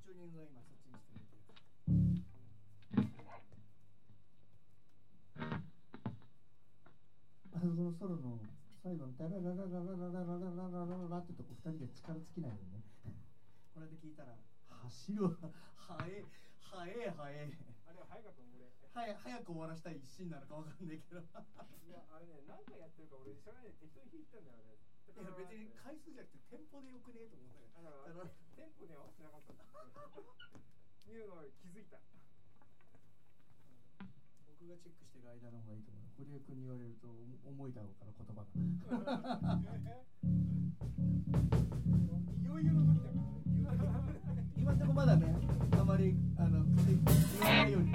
チューニングが今そっちにしてくれてる。そのソロの最後のダラララララララララララララってとこ2人で力尽きないよね。これで聞いたら走るわ、早え早え早え。 あれは早かったの俺。 早く終わらしたい一心なのかわかんないけど。いやあれね何回やってるか俺知らないで適当に弾いたんだよね。 いや別に回数じゃなくてテンポでよくねえと思ったよ。 テンポに合わせなかったんだ。いうのを気づいた。 僕がチェックしてる間の方がいいと思う。堀江君に言われると重いだろうから言葉が。 いよいよの時だから。 今んとこまだね、あまり言わないように。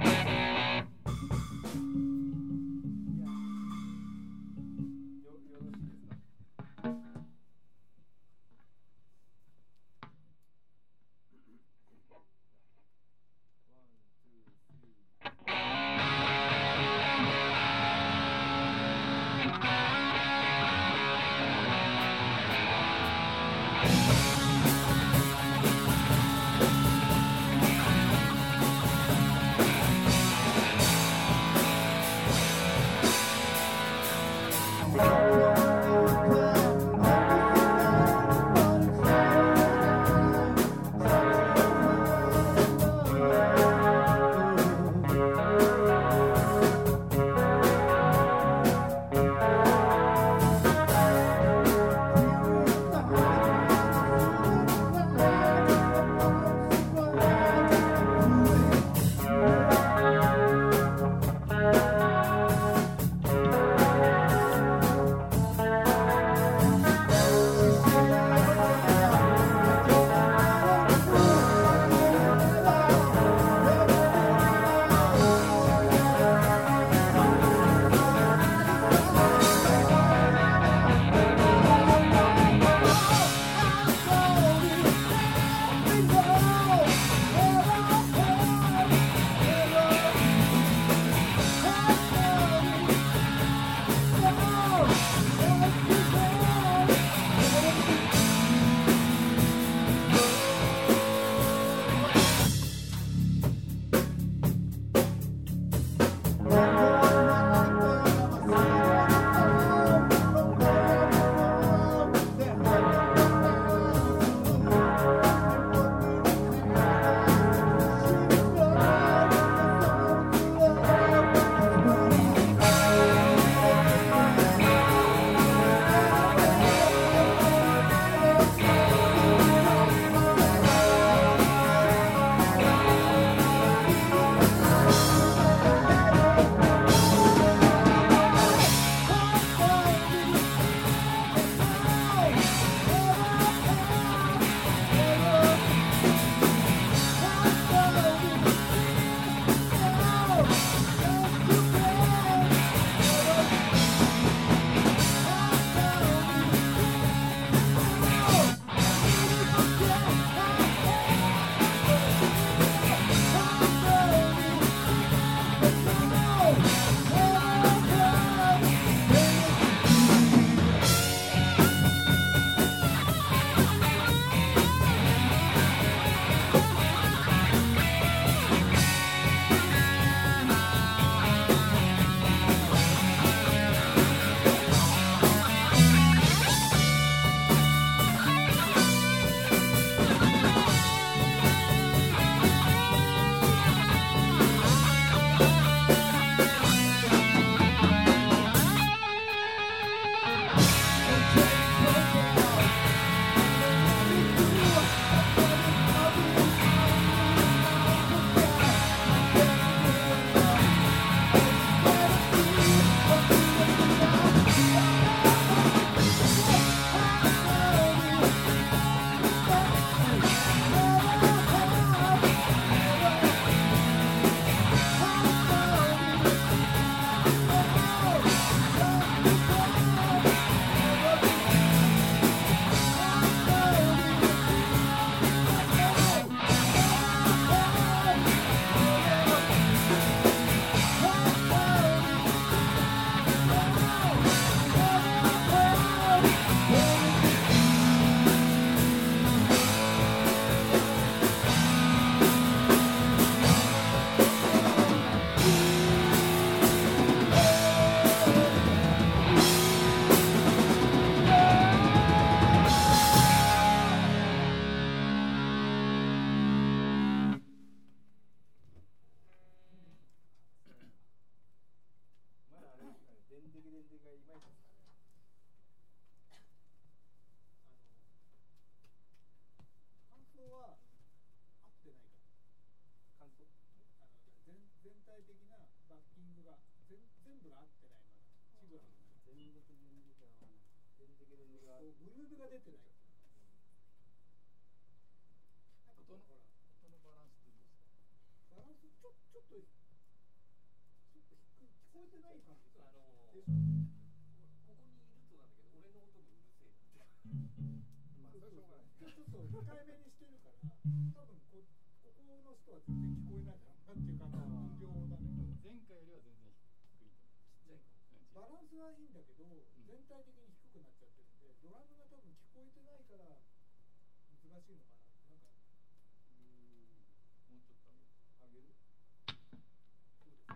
連続が合わない。連続がグルーブが出てない。なんかほら音のバランスってどうですか？ バランスちょっと低く聞こえてない感じ。 ここにいるとなんだけど、俺の音がうるせえって。 まあそれしょうがない。ちょっと控えめにしてるから、多分ここの人は全然聞こえないだろうなっていう感じの音量だね。 前回よりは全然低いと思う。 バランスはいいんだけど、全体的に低くなっちゃってるんで、ドラムが多分聞こえてないから難しいのかな。なんかもうちょっとあげる？ そうです。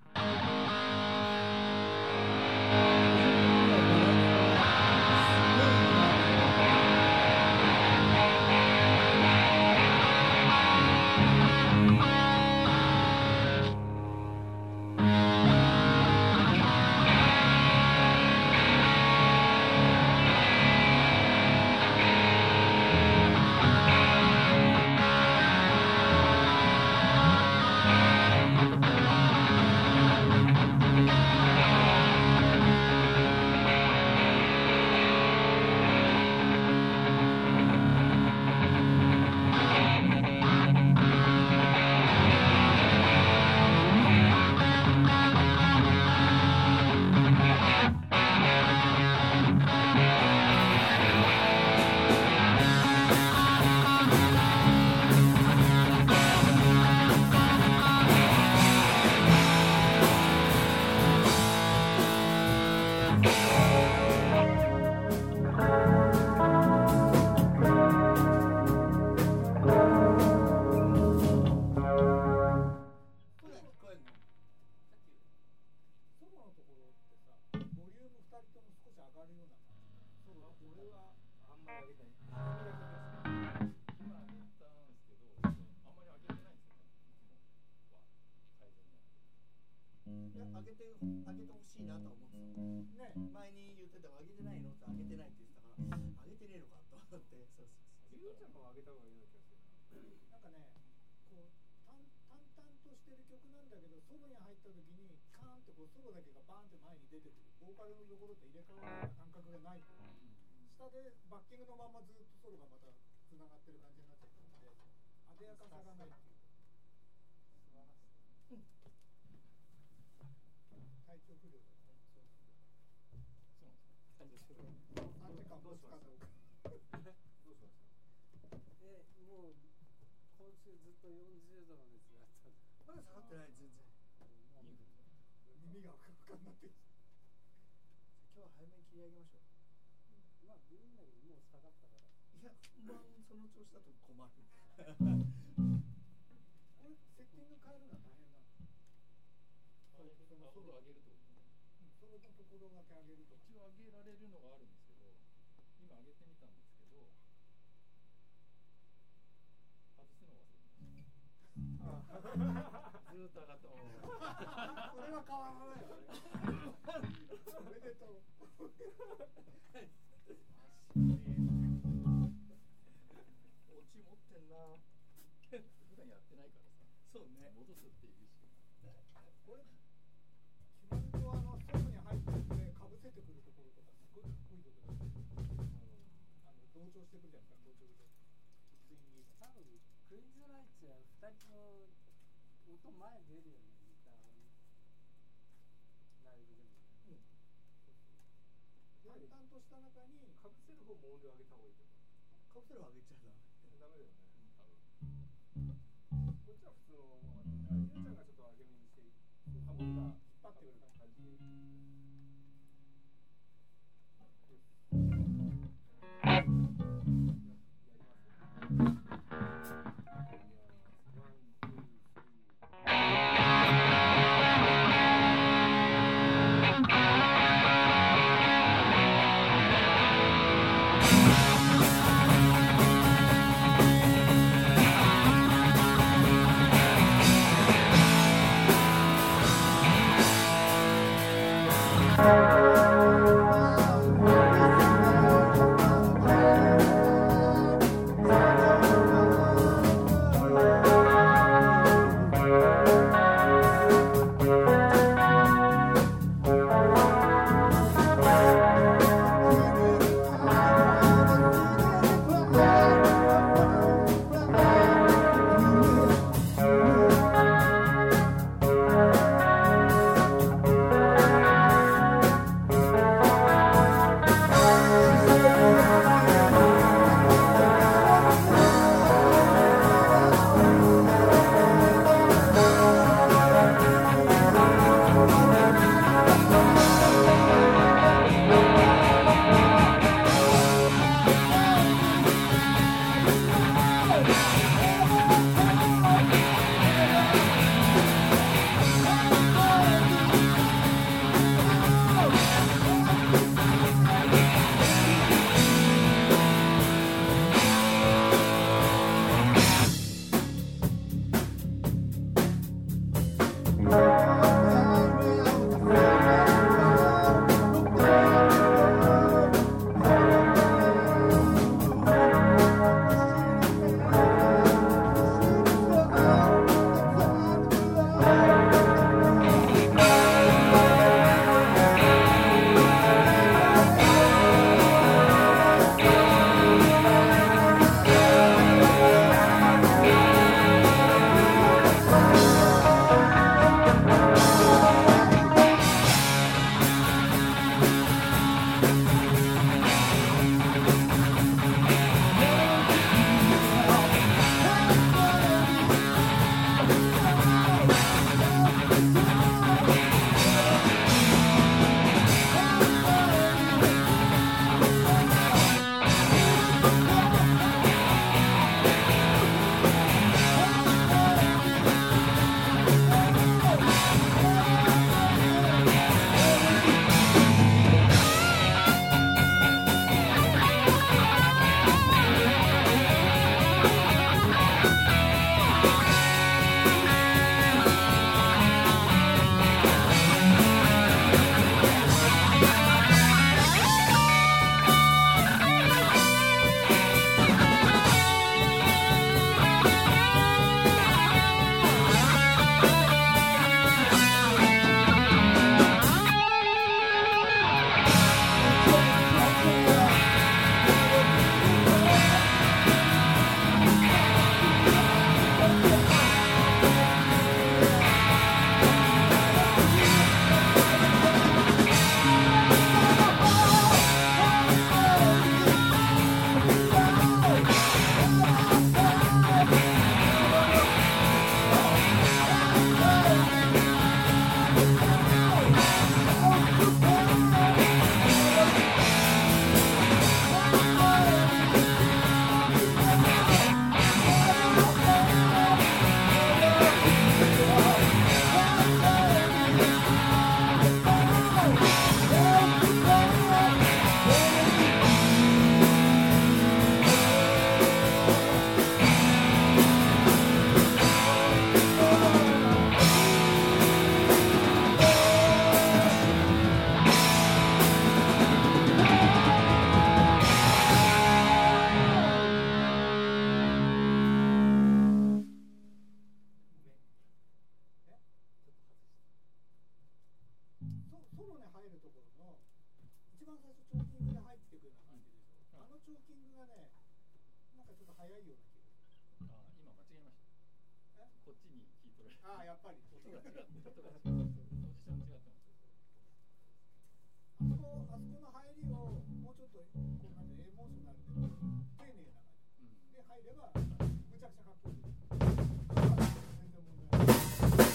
ってるとかポジション違ってます。 あそこの入りをもうちょっとこうなんてエモーショナルで丁寧な感じで入ればむちゃくちゃかっこいい。全然問題ない。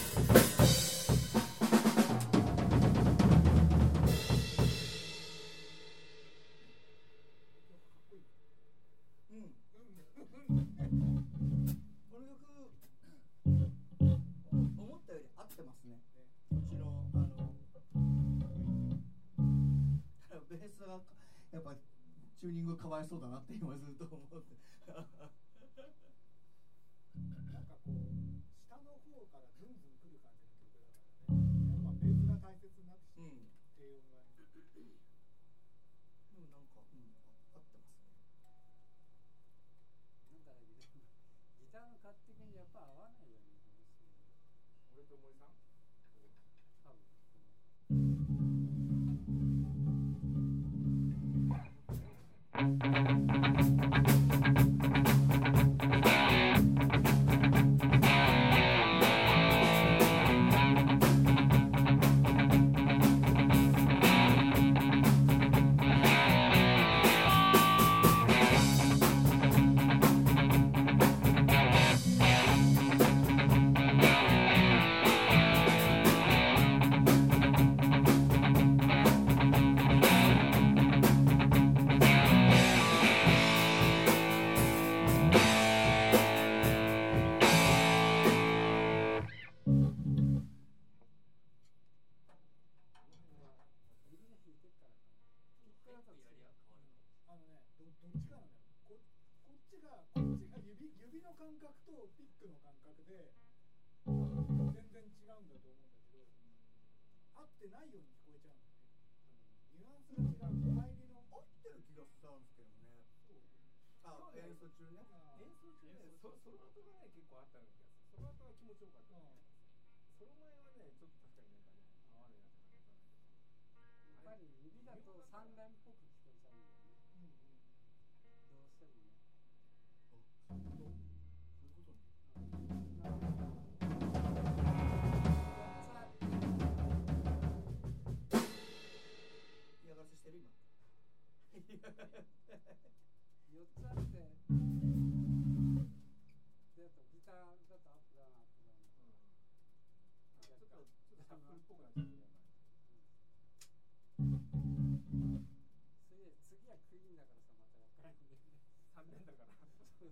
この曲思ったより合ってますね。うちのベースがやっぱチューニングかわいそうだなって今ずっと思ってなんかこう下の方からズンズン来る感じの曲だからね。やっぱベースが大切になってしまう、低音がね。 でもなんか、合ってますね。 なんだろうギターの勝手にやっぱ合わないよね。 俺と森さん多分。 指の感覚とピックの感覚で全然違うんだと思うんだけど、合ってないように聞こえちゃうんだね。ニュアンスが違う。入りの合ってる気がしたんですけどね。演奏中ね。 演奏中ね、ソロ後がね結構あったような気がする。ソロ後は気持ちよかった、ソロ前はねちょっと確かになんかね合わないなって感じだったんだけど、 やっぱり指だと3連っぽく聞こえちゃうんだよね。どうしてもね。 そういうことね。嫌がらせしてる今。 4つあって、であとギターだとアップダウンアップダウン。 ちょっとシャッフルっぽくなっちゃうね。 次はクイーンだからさ、また分からないんだよね。 3年だから。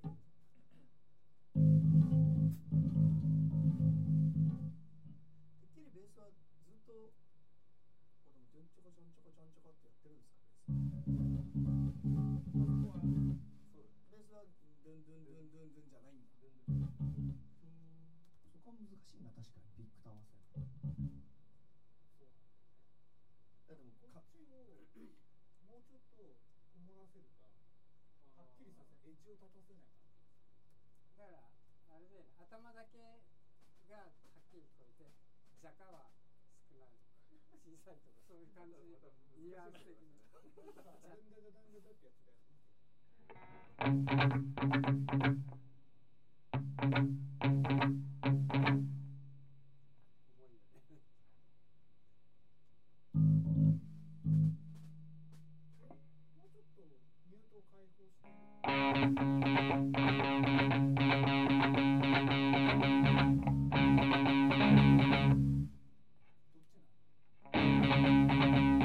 てっきりベースはずっとこれもちょんちょこちょんちょこちょんちょこってやってるんですか、ベースはドゥンドゥンドゥンドゥンドゥンじゃないんだ。そこは難しいな、確かにビッグと合わせる。だってもこっちをもうちょっとこもらせるか、はっきりさせエッジを立たせないか。 だからあれだよね、頭だけがはっきり聞こえて、ジャカは少ない、小さいとかそういう感じでニュアンス的に。 ダンダダダンダダってやつだよ。 重いよね。 もうちょっとミュートを開放してどっちなの？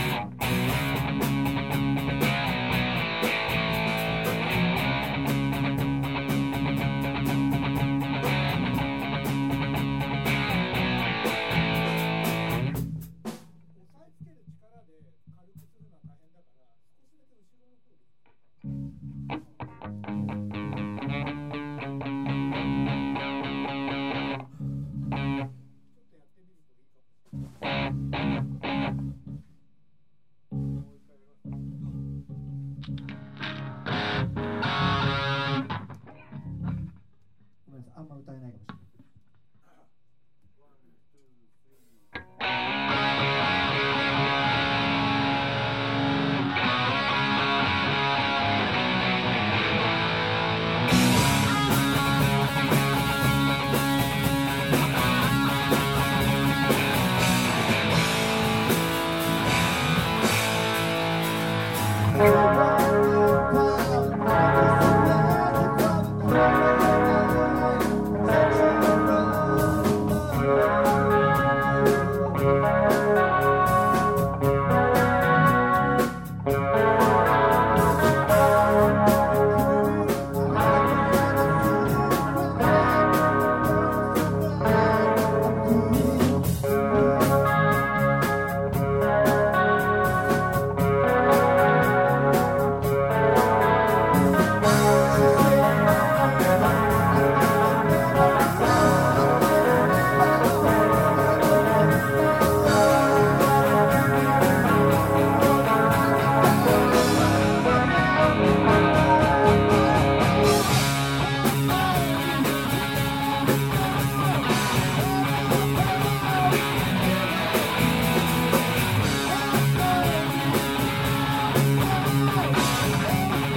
ベー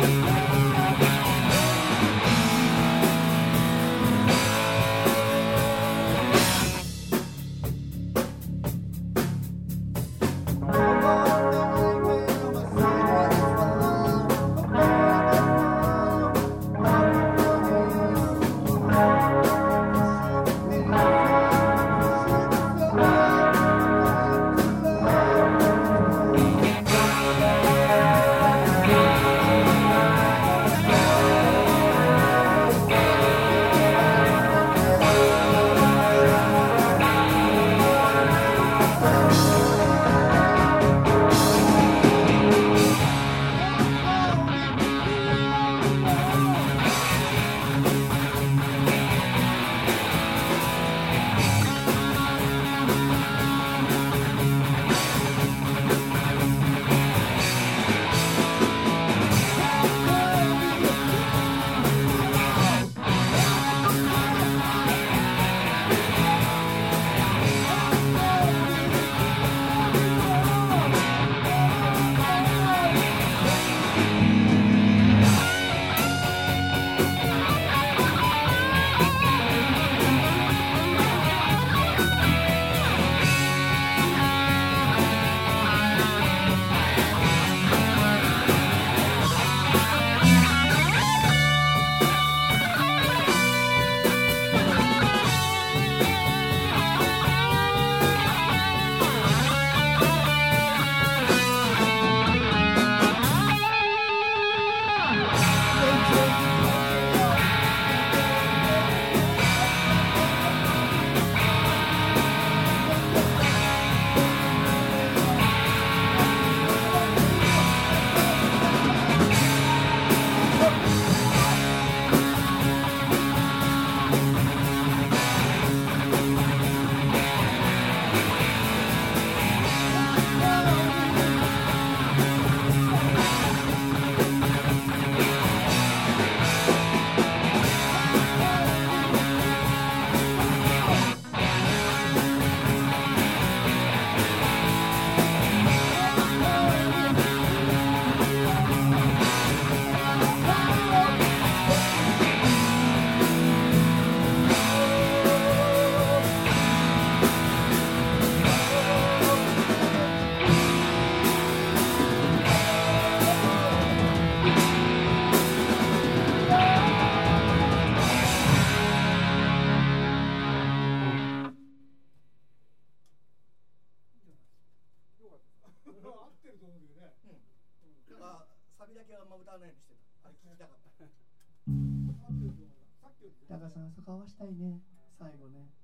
高さん、そこ合わしたいね、最後ね。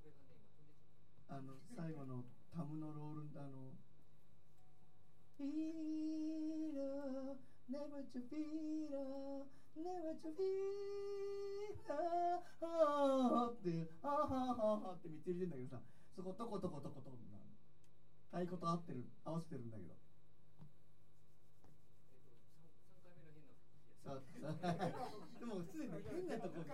最後のタムのロールンNever to feel never to feel ってってめっちゃ入れてんだけどさ、そこトコトコトコトコ太鼓と合わせてるんだけどでもすでに変なとこ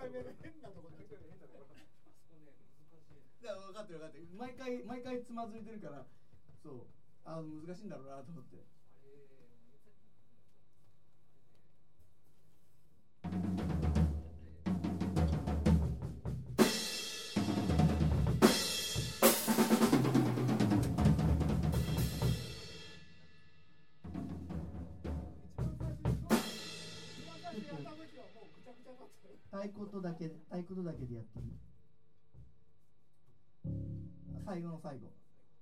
分かってる毎回つまずいてるから、そう難しいんだろうなと思って。太鼓とだけでやっていい？最後の最後。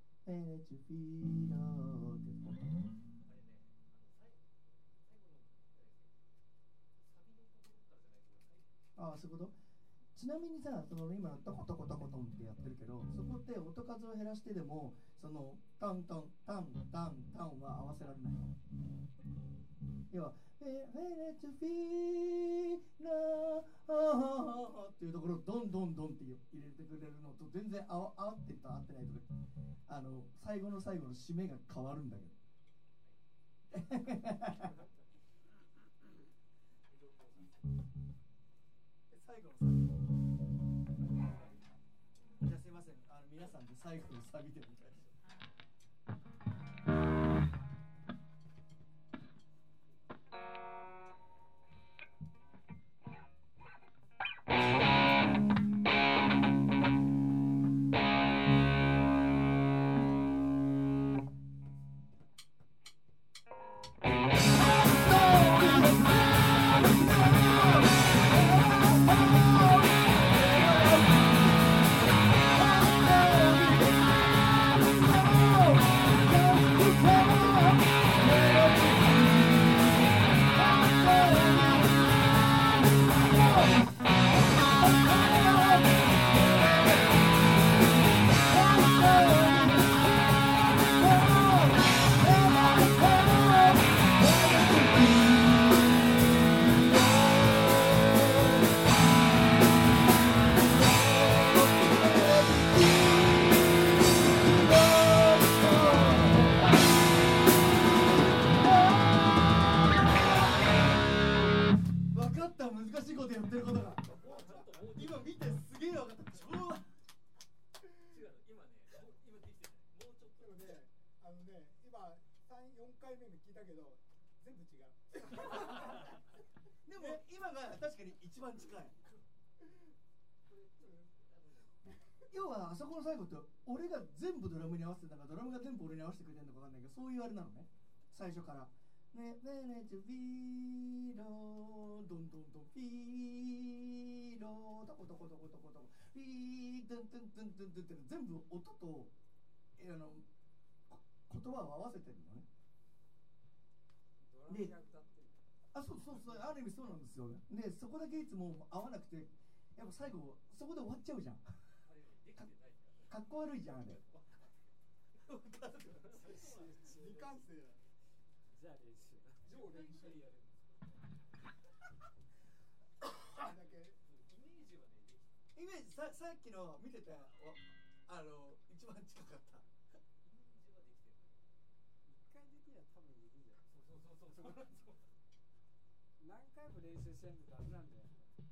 ああ、そういうこと？ちなみにさ、その今トコトコトコトンってやってるけど、そこって音数を減らしてでも、そのタンタンタンタンタンは合わせられないの？要はっていうところをどんどんって入れてくれるのと全然合ってると合ってないとか、最後の最後の締めが変わるんだけど最後のサビじゃあすいません、皆さんで最後のサビでお願いします。 しいことやってることが今見てすげえ分かった。超違う、今できてない。もうちょっと。 でもね、今3、4回目に聞いたけど全部違う。 でも今が確かに一番近い。要はあそこの最後って俺が全部ドラムに合わせてたからドラムが全部俺に合わせてくれてるのか分かんないけど、そういうあれなのね最初からねねねちゅビーロードンドンドンビーロートコトコトコトコトビードンドンドンドンドンって全部音と言葉を合わせてるのね。でそうある意味そうなんですよ。でそこだけいつも合わなくてやっぱ最後そこで終わっちゃうじゃん。かっこ悪いじゃんあれ。 未完成だ。 じゃあ練習。 上練習やる。だけイメージはね、 さっきの見てた一番近かった。 イメージはできてる。 一回的には多分できるんじゃない。 そう。 何回も練習しないとダメなんだよ。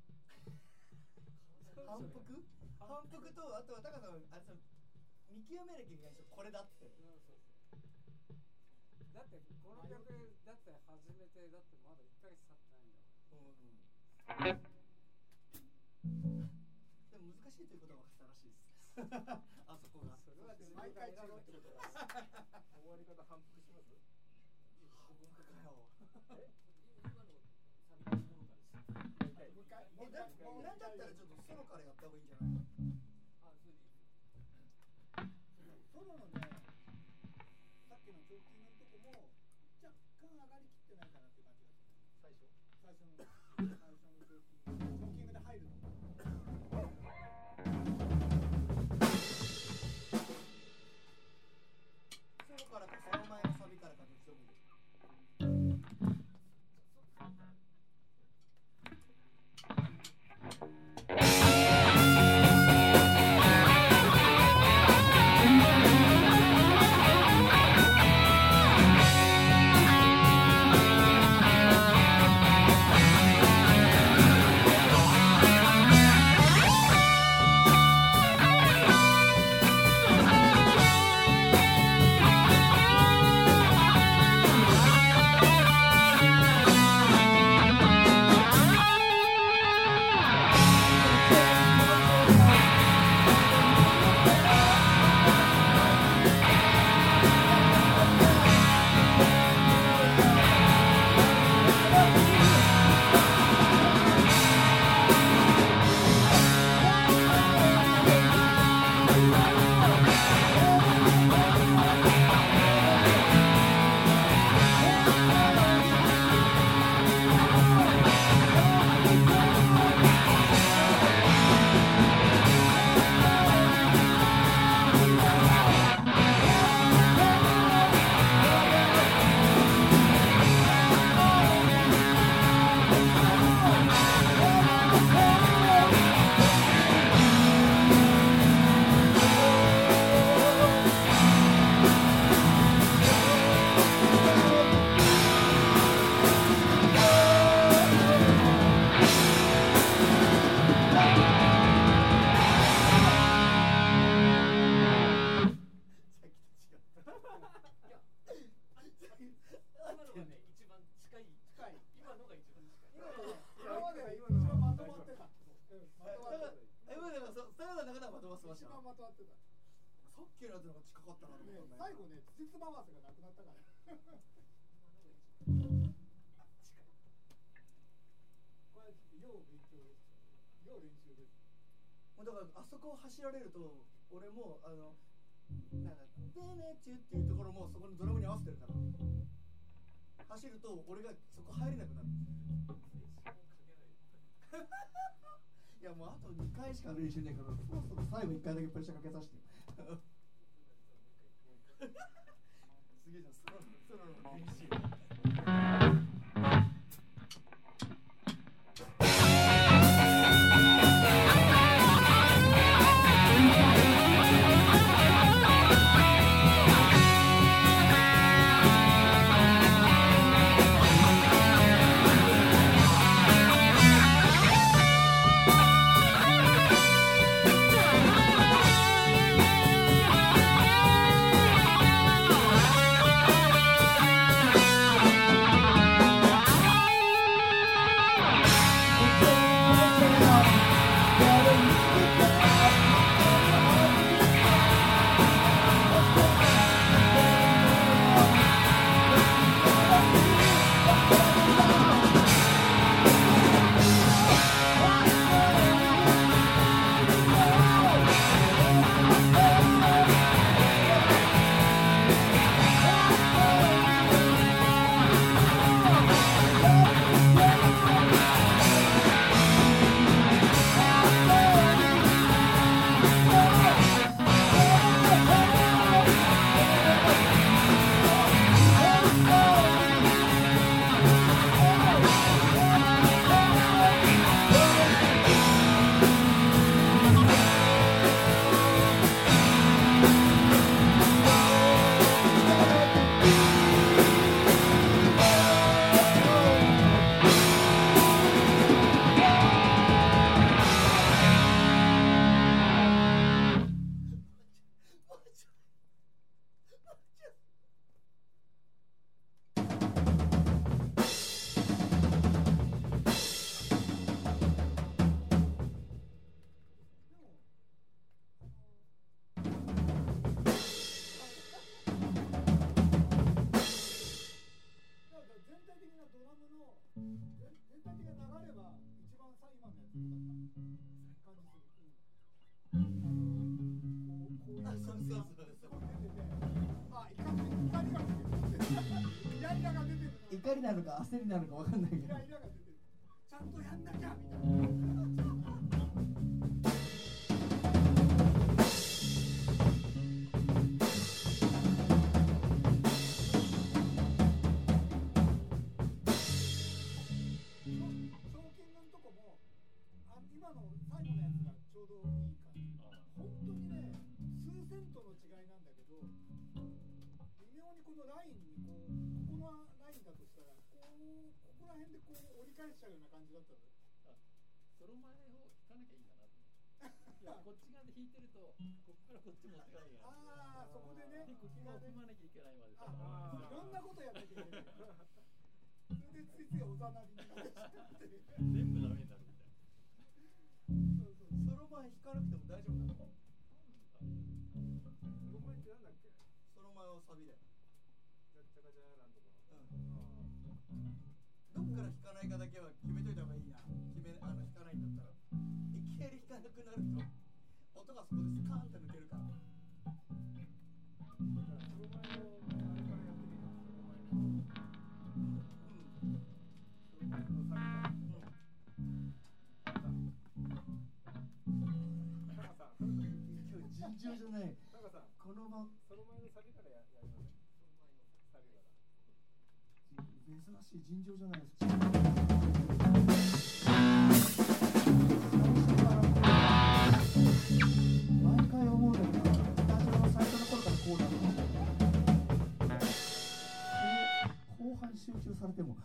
反復とあとは高さん見極めなきゃいけないでしょこれだって。 だってこの曲だって初めてだってまだ1ヶ月経ってないんだよ。 でも難しいということが分かったらしいです。あそこが。 それは毎回違うってことだ。 終わり方反復します？ 反復かよ。 今のサビのところからです。 なんだったらちょっとソロからやった方がいいんじゃないの？ あ、それでいい。 ソロのね、さっきのチョーキングのとこも若干上がりきってないかなって感じがする。最初のチョーキングで入るの。 ソロからかその前のサビからかどっちでもいい。 最後ね、つじつま合わせがなくなったから。これ要練習です。 だからあそこを走られると俺もなんだでねちゅっていうところもそこにドラムに合わせてるから走ると俺がそこ入れなくなる。いやもうあと2回しか練習ねえからそろそろ最後1回だけプレッシャーかけさせてすげえじゃん、ソロの練習。 「 怒りなのか焦りなのか分かんないけどイライラが出てる。ちゃんとやんなきゃみたいな。今の最後のやつがちょうどいい感じ。本当にね、数セントの違いなんだけど、微妙にこのラインにこのラインだとしたら、ここら辺で折り返しちゃうような感じだったの。 その前を引かなきゃいいんだなと。いや、こっち側で引いてると、ここからこっち持ってかなきゃいけない。 ああ、そこでね、 こっち側組まなきゃいけないまでさ。 いろんなことやんなきゃいけない。それでついついおざなりになっちゃって全部ダメになるみたいな。 そろばん弾かなくても大丈夫なの？ その前ってなんだっけ？ その前はサビで。 ガッチャガチャなんとか。 どっから弾かないかだけは決めといた方がいいな。弾かないんだったら。いきなり弾かなくなると、音がそこでスカーンって抜けるから。 その前のあれからやってみる。その前の。その前のサビから。 尋常じゃない。 タカさん、 このまその前のサビからやりません。サビから。 珍しい尋常じゃないです。毎回思うんだけど、スタジオの最初の頃からこうだろう。後半集中されても。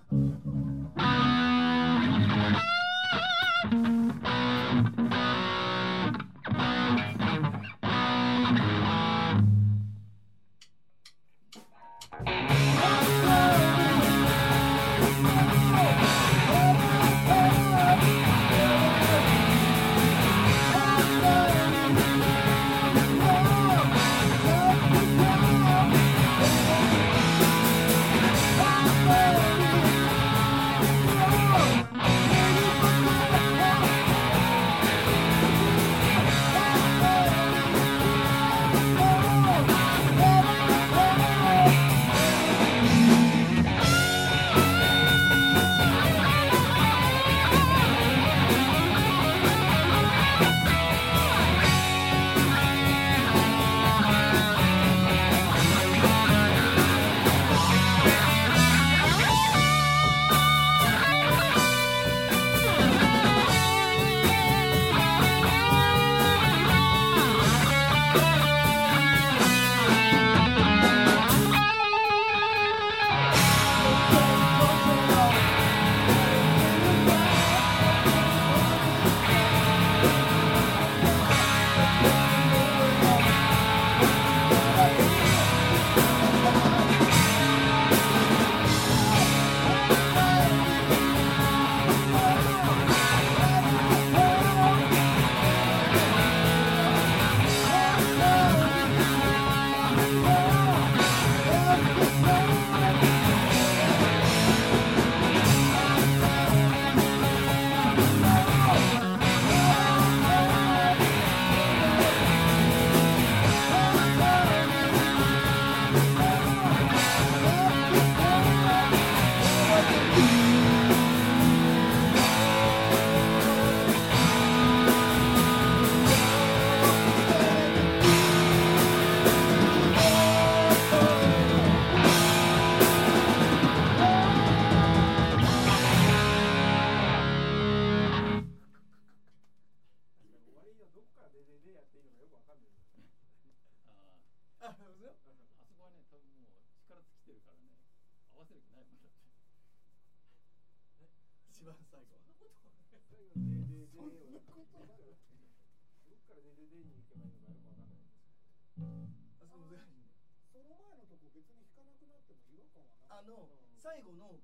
最後の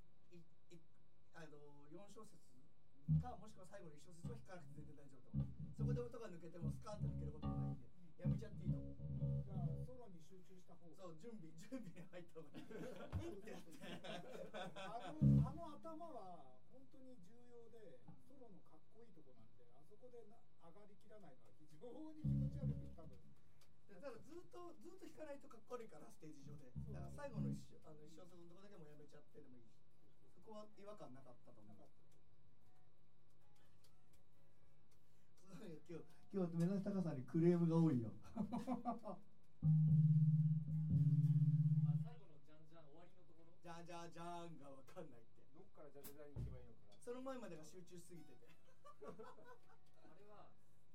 4小節かもしくは最後の1小節は弾かなくて全然大丈夫と思う。そこで音が抜けてもスカーンと抜けることもないんでやめちゃっていいと思う。 じゃあソロに集中した方が。 そう準備に入った方がいい。ってやってあの頭は本当に重要でソロのかっこいいとこなんで、あそこで上がりきらないのは非常に気持ち悪いです多分。 でだからずっと弾かないとかっこ悪いからステージ上で。だから最後の一小節のとこだけもやめちゃってでもいいし。そこは違和感なかったと思う。今日目指す高さにクレームが多いよ。 最後のじゃんじゃん終わりのところ。 じゃんじゃんじゃんがわかんないって。 どっからじゃんじゃんに行けばいいのかな。 その前までが集中しすぎてて。 あれは。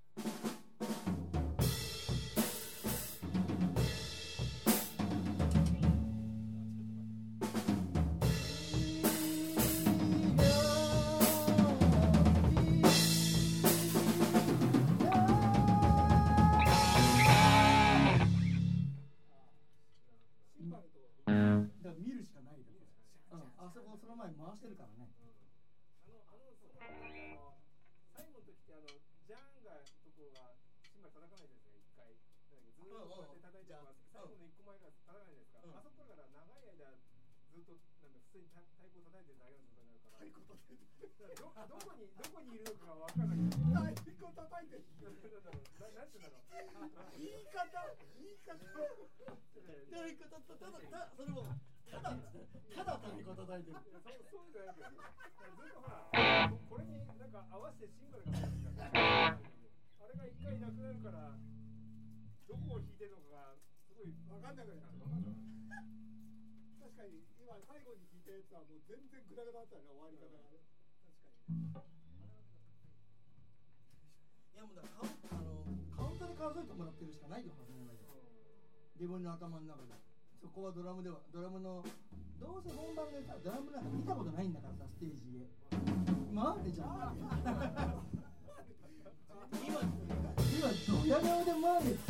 見るしかないで、あそこその前回してるからね。 最後の時ってジャンがとこがシンバル叩かないじゃないですか、一回。ずっとこうやって叩いてます。最後の一個前から叩かないじゃないですか。あそこから長い間ずっとなんだ普通に太鼓を叩いてるだけの状態になるから。太鼓叩いてる。どこにいるのかが分からなくて。 太鼓叩いてる。 なんていうんだろう。 言い方。それもただ太鼓叩いてる。 そうじゃないけど。ずっとほらこれになんか合わせてシンバルが入ってるから。あれが一回なくなるからどこを弾いてるのかがすごい分かんなくなる。確かに今最後に弾いたやつはもう全然グダグダだったよね、終わり方が。確かに。 いやもうだからカウントで数えてもらってるしかないよ、自分の頭の中で。そこはドラムのどうせ本番でさドラムなんか見たことないんだからさ、ステージへ回ってじゃん。今ドヤ顔で回れって。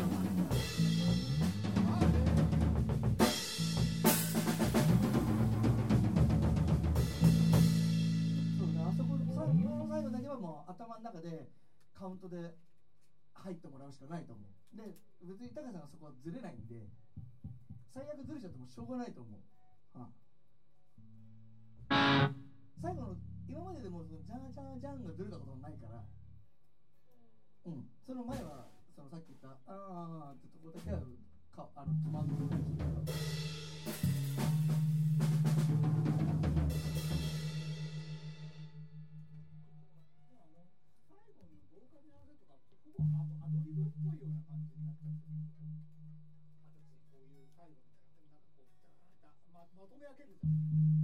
そうね、あそこ最後だけはもう頭の中でカウントで入ってもらうしかないと思う。で別に高さんがそこはずれないんで、最悪ずれちゃってもしょうがないと思う。最後の今まででもそのジャンジャンジャンがずれたことないから、その前はそのさっき言ったってとこだけは止まってるらしいけど。 最後のボーカルの合わせとかそこもアドリブっぽいような感じになっちゃってる。こういう最後みたいな、なんかこうまとめ上げるじゃん。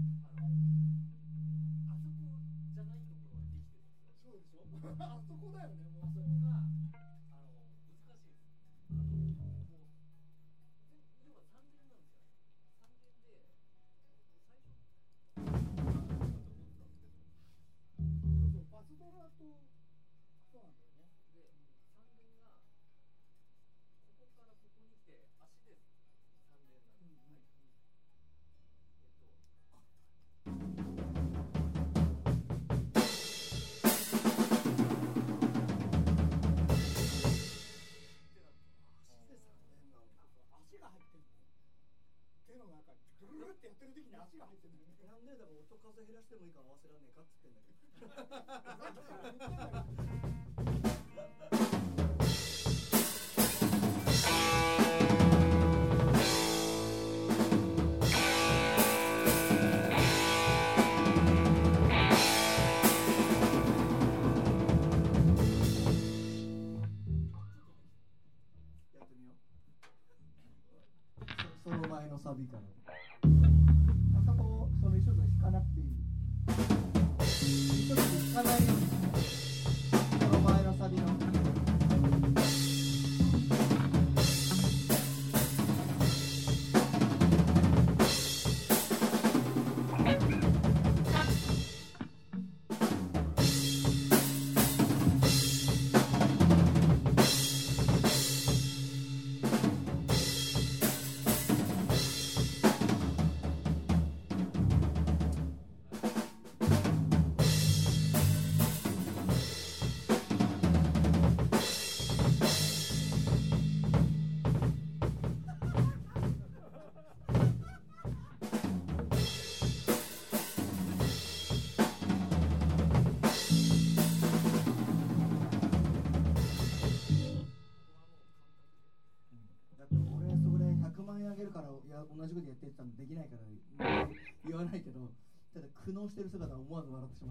あそこじゃないところはできてるんですよ。 そうでしょ。あそこだよね。もうあそこが難しいです。もう要は3連なんですよね。3連で最初そうバスドラとそうなんだよね。 で3連がここからここに来て足で3連なんです。 足が入ってるの。手の中にドゥルってやってる時に足が入ってるの。 なんでだから音数減らしてもいいから合わせらんねえかっつってんだけど。やってみよう。その前のサビから。あそこその一緒で弾かなくていい。一緒で弾かないように。その前のサビの。 同じことやってたのできないから言わないけど、ただ苦悩してる姿は思わず笑ってしまった。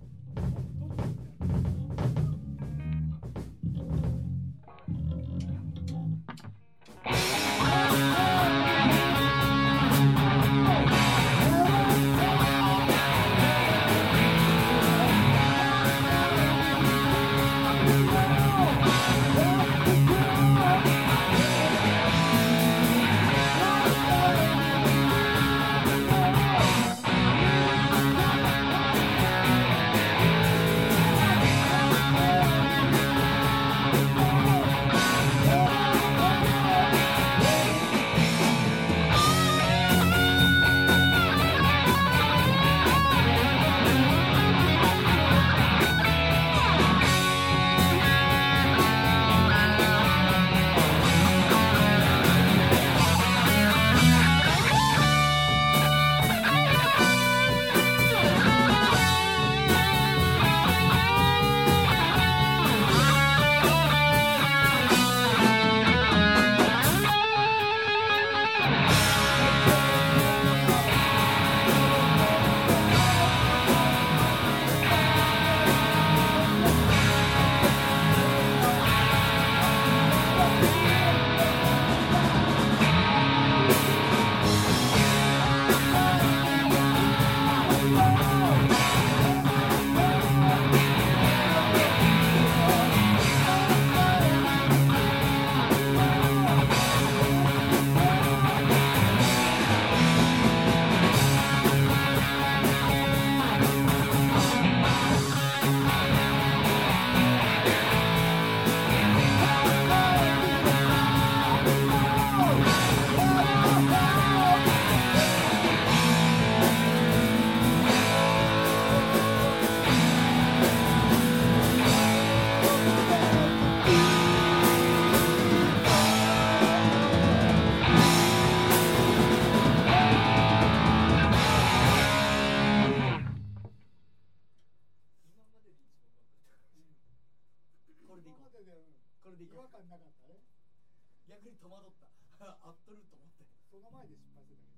逆に戸惑った合っとると思ってその前で失敗するだけ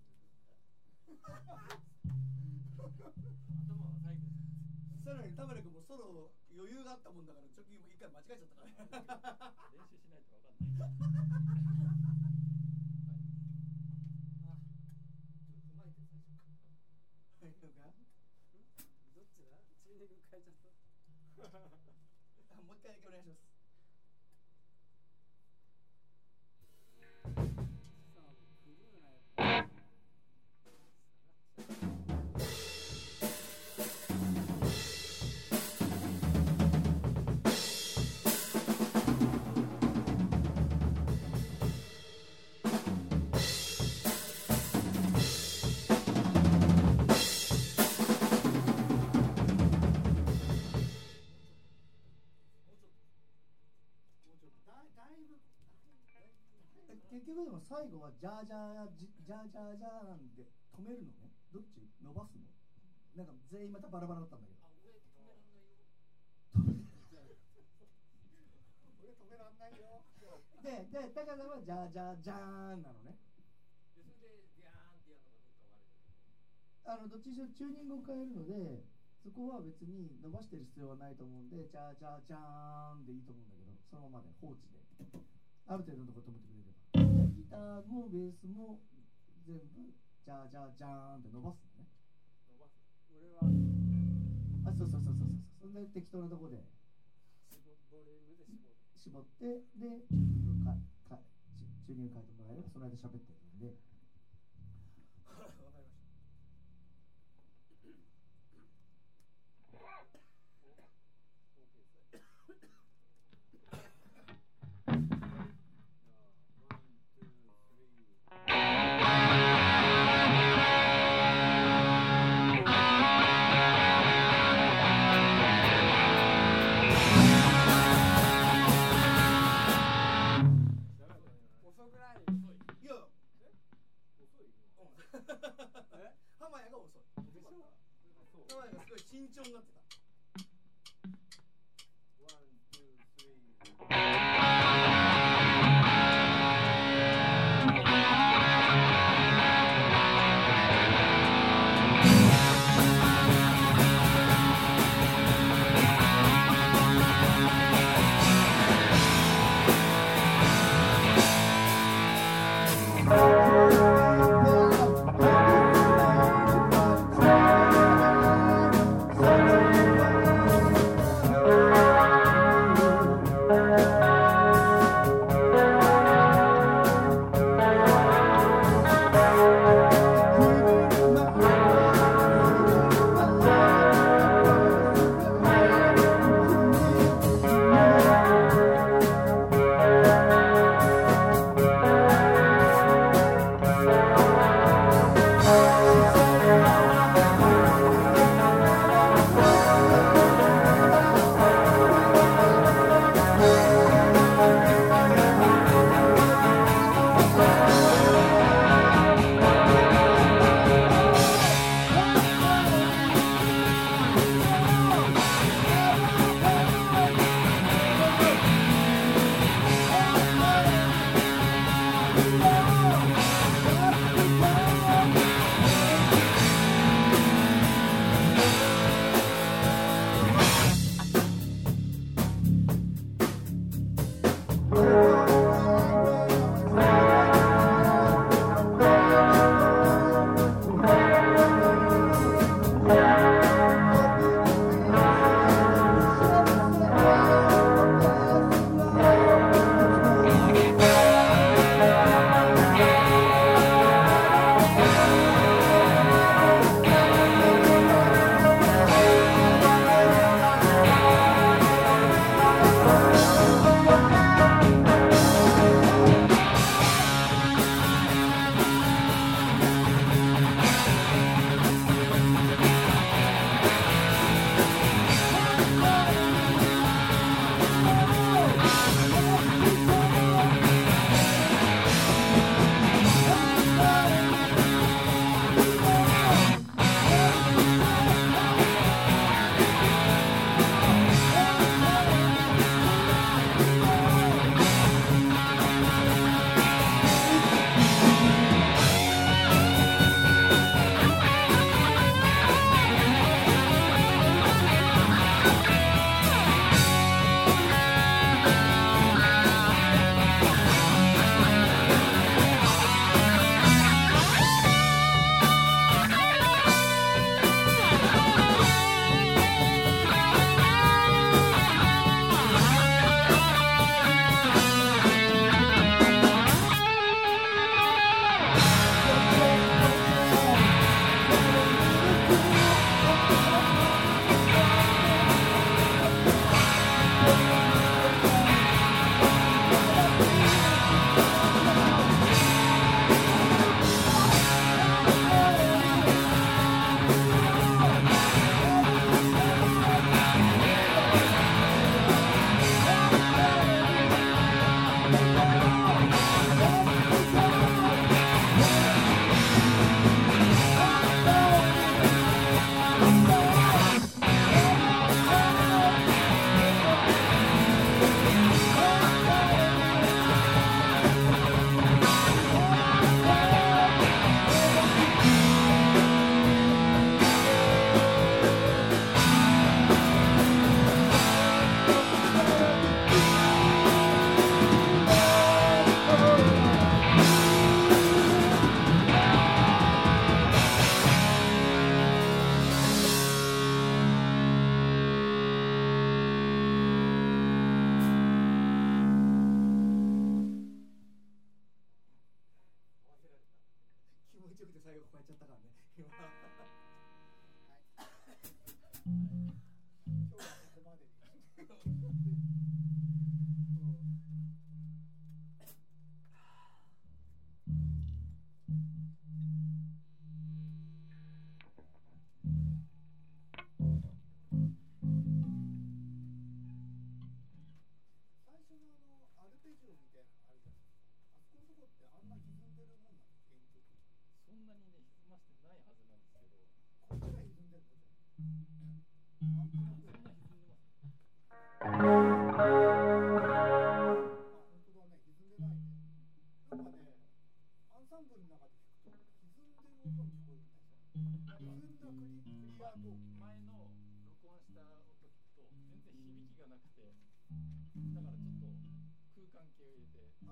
頭は最後さらに田村君もソロ余裕があったもんだからちょっと一回間違えちゃったから練習しないと分かんないあ、ちょっとうまいけど最初いいのかどっちだチューニング変えちゃったもう一回だけお願いします。結局でも最後はジャージャージャージャージャーなんで止めるのね。どっち伸ばすの？なんか全員またバラバラだったんだけど。 あ、俺止めらんないよ俺止めらんないよで高さはジャージャージャーンなのね。 でそれでビャーンってやるのがどっか悪いどっちにしろチューニングを変えるので、そこは別に伸ばしてる必要はないと思うんで、ジャージャージャーンでいいと思うんだけど、そのままで放置である程度のところ止めてくれれば。ギターもベースも全部ジャージャージャーンって伸ばすのね。 伸ばす。 俺はあ、そうそんで適当なところでボリュームで絞る絞ってでチューニングをチューニング変えてもらえればその間喋ってるんでわかりました遅くないいや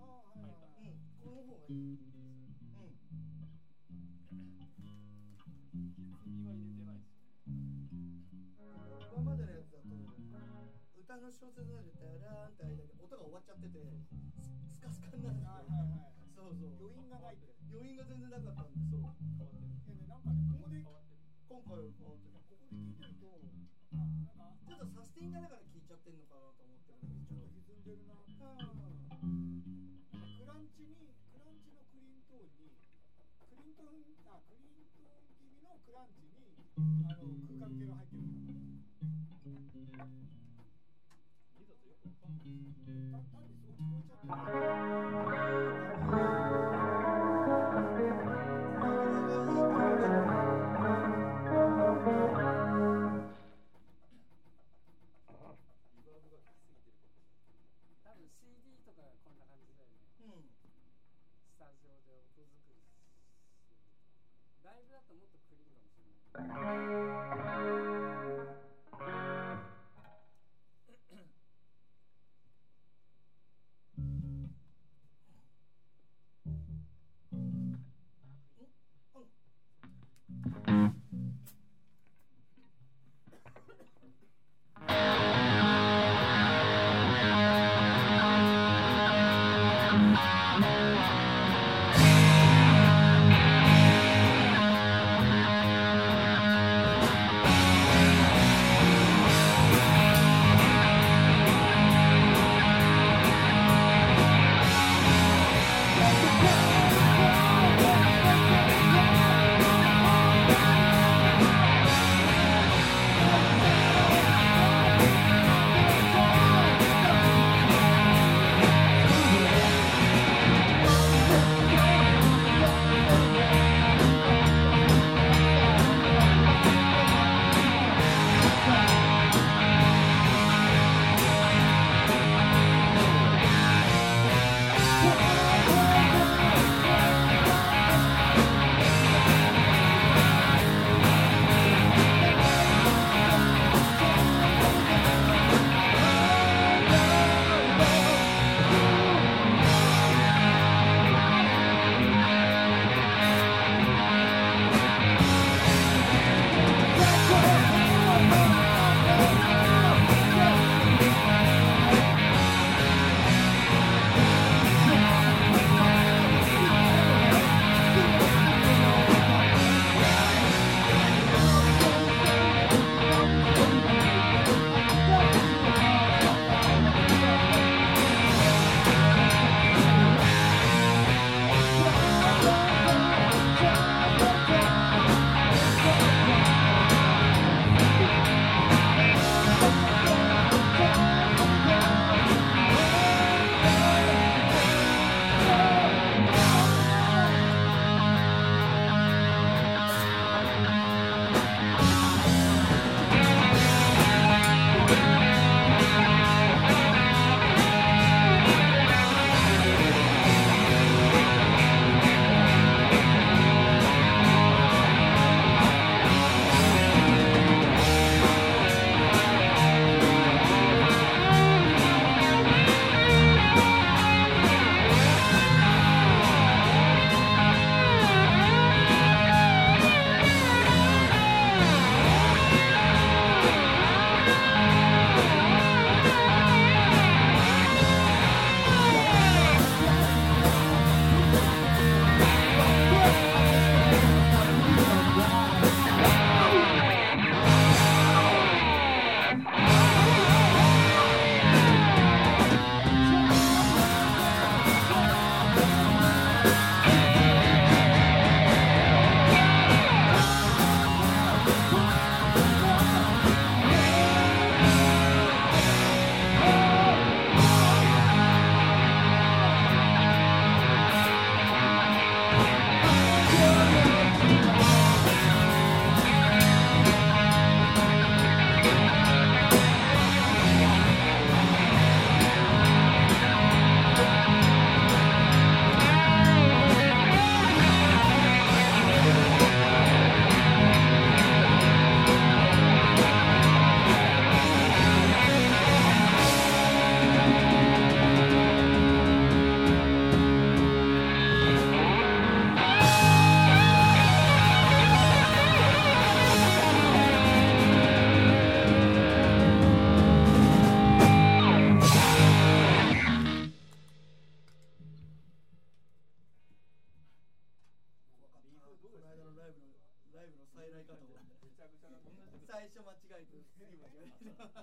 マイク。 この方がいい。 歪みは入れてないですよね。 今までのやつだと歌の小説でタラーンって間に音が終わっちゃっててスカスカになるんですよ。そうそう。 余韻がないって。 余韻が全然なかったんで、そう。 変わってる。 いやね、なんかね、ここで変わってる。 今回は変わってる。 ここで聞いてると、なんかちょっとサスティンがだから聞いちゃってんのかなと思ってるんですちょっとけど。 歪んでるな。クランチのクリントーンに、クリントーン気味のクランチに空間系が入ってるんだ。 いざとよくわかんないですよ。 単にそう聞こえちゃってる。 多分 CD とかがこんな感じだよね。スタジオで音作りする。ライブだともっとクリーンかもしれない。 「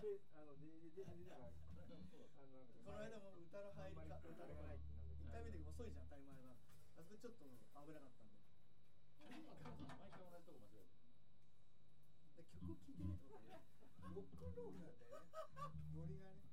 この間も歌の入りか歌がないってなんだけど1回目で遅いじゃんタイマーがあそこちょっと危なかったんで毎回同じとこ間違えてで曲を聴いてねってことでロックンロールなんだよねノリがね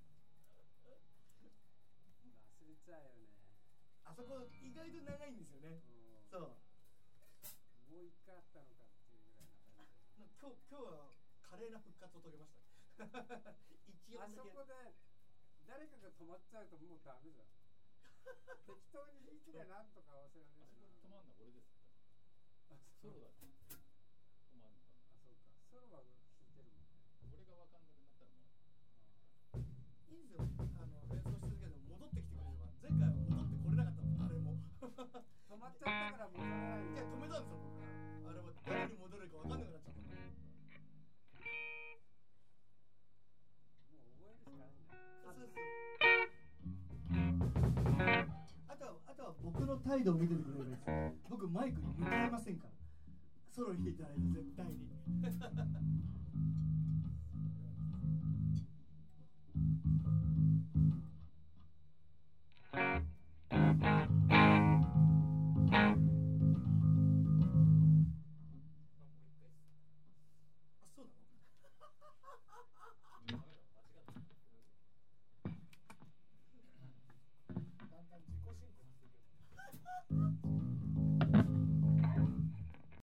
忘れちゃうよね。 あそこ意外と長いんですよねそうもう一回あったのかっていうぐらいな感じで今日は華麗な復活を遂げました一応あそこで誰かが止まっちゃうともうダメじゃん適当に弾いてりゃなんとか合わせられるあそこ止まんな俺ですからソロだって止まんのかなあ、そうかソロは弾いてるもんね俺が分かんなくなったらもういいんですよ演奏してるけど戻ってきてくれれば前回は戻ってこれなかったもん誰も止まっちゃったから戻れないいや止めたんですよ僕あれは誰に戻れるか分かんなくなっちゃったからもう覚えるしかないんだそうそうあとは僕の態度を見ててくれるんです僕マイクに向かいませんからソロ弾いたら絶対に